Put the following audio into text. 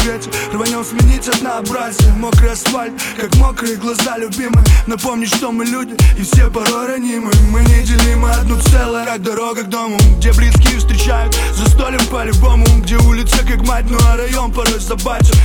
ветер, рванем сменить однообразие. Мокрый асфальт, как мокрые глаза любимые. Напомни, что мы люди и все порой ранимы. Мы неделимы одно целое, как дорога к дому, где близкие встречают за столем по-любому, где улица как мать, ну а район порой собачий.